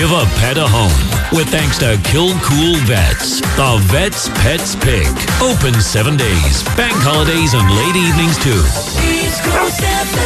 Give a pet a home with thanks to Kilcool Vets. The Vets Pets Pick. Open 7 days, bank holidays and late evenings too. East Coast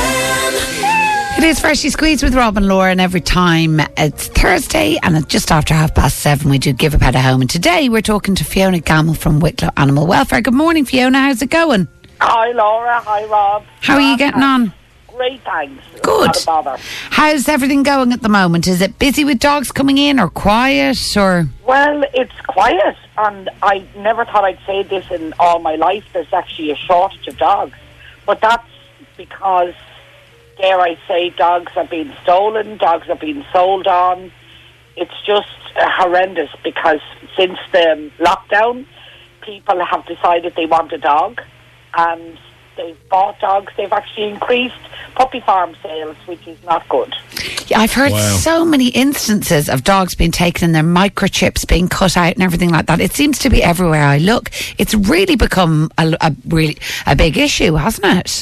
FM. It is Freshly Squeezed with Rob and Laura, and every time it's Thursday and it's just after 7:30 we do Give a Pet a Home. And today we're talking to Fiona Gamble from Wicklow Animal Welfare. Good morning, Fiona. How's it going? Hi, Laura. Hi, Rob. How are you getting on? Great, thanks. Good. Not a bother. How's everything going at the moment? Is it busy with dogs coming in or quiet or? Well, it's quiet, and I never thought I'd say this in all my life. There's actually a shortage of dogs. But that's because, dare I say, dogs are being stolen, dogs are being sold on. It's just horrendous because since the lockdown, people have decided they want a dog, and they've bought dogs. They've actually increased puppy farm sales, which is not good. Yeah, I've heard so many instances of dogs being taken and their microchips being cut out and everything like that. It seems to be everywhere I look. It's really become a big issue, hasn't it?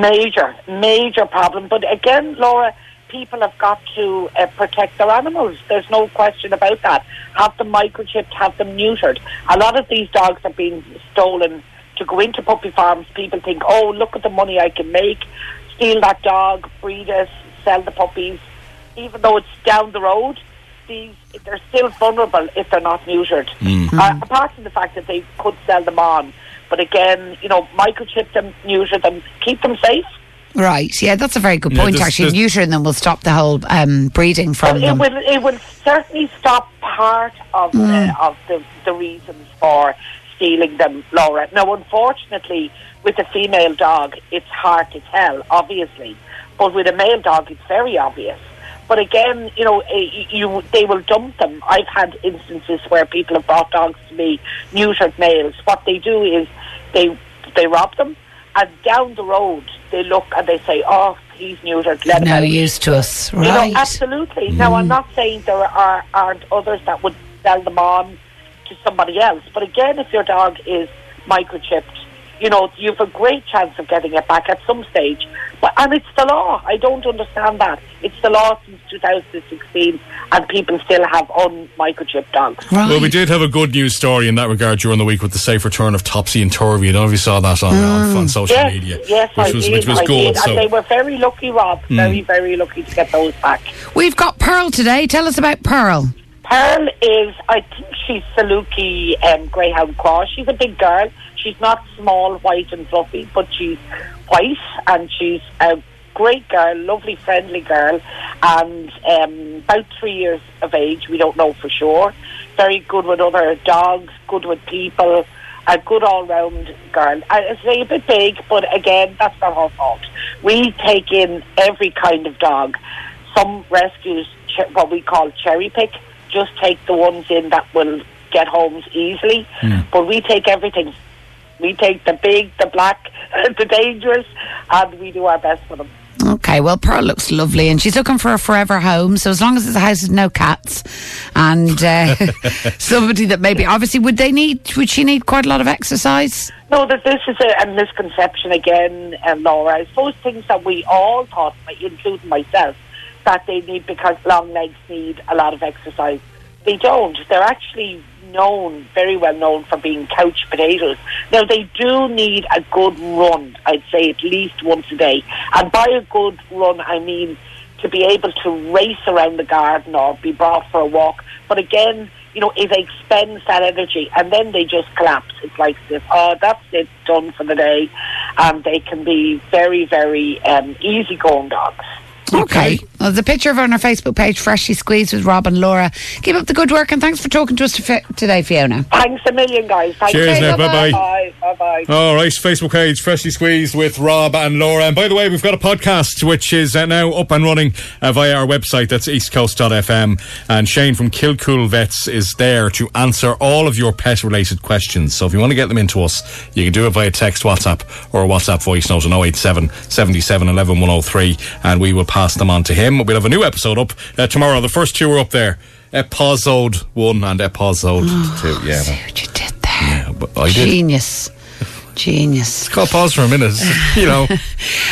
Major problem. But again, Laura, people have got to protect their animals. There's no question about that. Have them microchipped, have them neutered. A lot of these dogs are being stolen to go into puppy farms. People think, oh, look at the money I can make, steal that dog, breed it, sell the puppies. Even though it's down the road, they're still vulnerable if they're not neutered. Apart from the fact that they could sell them on. But again, microchip them, neuter them, keep them safe. Right, yeah, that's a very good point. Neutering them will stop the whole breeding from them. It will certainly stop part of the reasons for stealing them, Laura. Now, unfortunately, with a female dog, it's hard to tell, obviously. But with a male dog, it's very obvious. But again, they will dump them. I've had instances where people have brought dogs to me, neutered males. What they do is they rob them, and down the road, they look and they say, oh, he's neutered, let him out. No use to us, right? Absolutely. Now, I'm not saying there aren't others that would sell them on to somebody else. But again, if your dog is microchipped, you have a great chance of getting it back at some stage. And it's the law. I don't understand that. It's the law since 2016, and people still have unmicrochipped dogs. Right. Well, we did have a good news story in that regard during the week with the safe return of Topsy and Turvy. I don't know if you saw that on social media. Yes, which was good. And they were very lucky, Rob. Very, very lucky to get those back. We've got Pearl today. Tell us about Pearl. Pearl is, I think she's Saluki Greyhound Cross. She's a big girl. She's not small, white and fluffy, but she's white, and she's a great girl, lovely, friendly girl, and about 3 years of age. We don't know for sure. Very good with other dogs, good with people, a good all-round girl. I say a bit big, but again, that's not her fault. We take in every kind of dog. Some rescues, what we call cherry pick, just take the ones in that will get homes easily. But we take everything. We take the big, the black, the dangerous, and we do our best for them. Okay, well, Pearl looks lovely, and she's looking for a forever home. So as long as it's a house with no cats, and somebody that maybe, obviously, would she need quite a lot of exercise? No, this is a misconception again, Laura. I suppose things that we all thought, including myself, that they need, because long legs need a lot of exercise. They don't. They're actually very well known for being couch potatoes. Now, they do need a good run, I'd say at least once a day. And by a good run, I mean to be able to race around the garden or be brought for a walk. But again, it expends that energy, and then they just collapse. It's like this, that's it, done for the day. And they can be very, very easygoing dogs. Okay. Well, there's a picture of her on our Facebook page, Freshly Squeezed with Rob and Laura. Keep up the good work, and thanks for talking to us today, Fiona. Thanks a million, guys. Cheers now, bye-bye. Bye-bye. All right, Facebook page, Freshly Squeezed with Rob and Laura. And by the way, we've got a podcast which is now up and running via our website. That's eastcoast.fm. And Shane from Kilcool Vets is there to answer all of your pet-related questions. So if you want to get them into us, you can do it via text, WhatsApp, or a WhatsApp voice note on 087 77 11 103, and we will pass them on to him. We'll have a new episode up tomorrow. The first two are up there. Episode 1 and Episode 2. Yeah. See what you did there. Yeah, but I did. Genius. It's called pause for a minute.